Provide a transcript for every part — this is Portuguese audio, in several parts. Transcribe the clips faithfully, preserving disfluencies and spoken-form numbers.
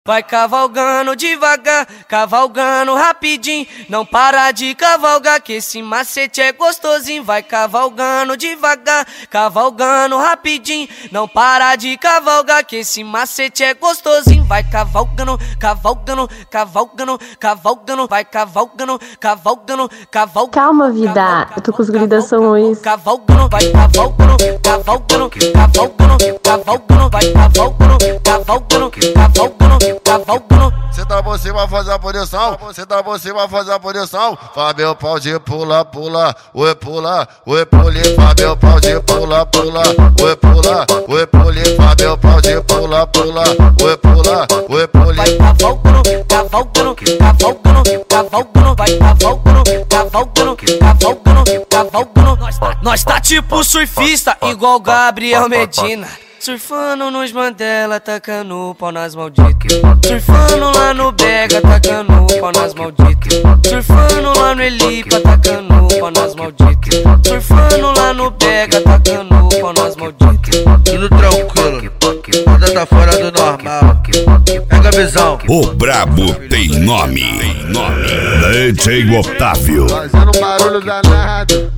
Vai cavalgando devagar, cavalgando rapidinho. Não para de cavalgar, que esse macete é gostosinho. Vai cavalgando devagar, cavalgando rapidinho. Não para de cavalgar, que esse macete é gostosinho. Vai cavalgando, cavalgando, cavalgando, cavalgando. Vai cavalgando, cavalgando, cavalgando. Calma, vida, eu tô com os gritações. Cavalgando, vai cavalgando, cavalgando, cavalgando, cavalgando. Vai cavalgando, cavalgando, cavalgando. Cavalgando. Cê tá você vai fazer a posição, cê tá você vai fazer a posição. Fabio pau de pula, pula, oi pula, oi pule. Fabio pau de pula, pula, oi pula, oi pule. Fabio pau de pula, pula, oi pula, oi pule. Vai cavalgando, cavalgando, cavalgando, cavalgando. Vai cavalgando, cavalgando, cavalgando, cavalgando. Nós tá, nós tá tipo surfista, igual Gabriel Medina. Surfando nos Mandela, tacando pau nas malditas. Surfando lá no Bega, tacando pau nas malditas. Surfando lá no Elipa, tacando pau nas malditas. Surfando lá no Bega, tacando pau nas malditas. Tudo tranquilo, nada tá fora do normal. Pega a visão. O brabo tem nome, tem nome. D J Otávio. Fazendo barulho danado.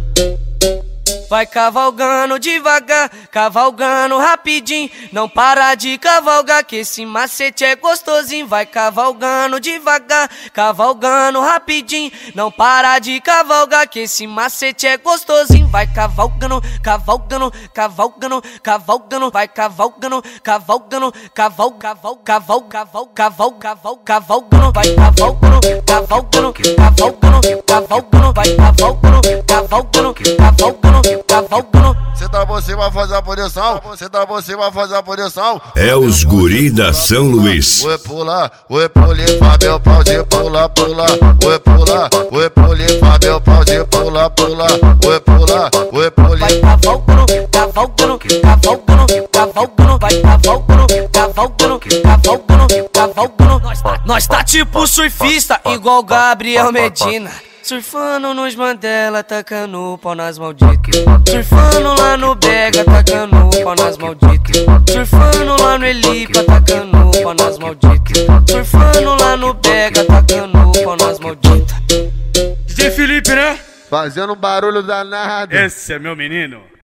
Vai cavalgando devagar, cavalgando rapidinho. Não para de cavalgar, que esse macete é gostosinho. Vai cavalgando devagar, cavalgando rapidinho. Não para de cavalgar, que esse macete é gostosinho. Vai cavalgando, cavalgando, cavalgando, cavalgando. Vai cavalgando, cavalgando, caval, caval, caval, caval, caval, caval, cavalgando. Vai cavalgando, cavalgando, cavalgando, cavalgando. Vai cavalgando, cavalgando, cavalgando. Cavalgando. Cê tá você vai fazer a posição, cê tá você vai fazer a posição. É os guri da São Luís. Oi pula, oi pule. Fabio pau de pula, pula, oi pula, oi pule. Fabio pau de pula, pula, oi pula, oi pule. Vai cavalgando, cavalgando, cavalgando, cavalgando. Vai cavalgando, cavalgando, cavalgando, cavalgando. Nós tá, nós tá tipo surfista, igual Gabriel Medina. Surfando nos Mandela, tacando pau nas malditas. Surfando lá no Bega, tacando pau nas malditas. Surfando lá no Elipa, tacando pau nas malditas. Surfando lá no Bega, tacando pau nas malditas. D J Felipe, né? Fazendo barulho danado. Esse é meu menino.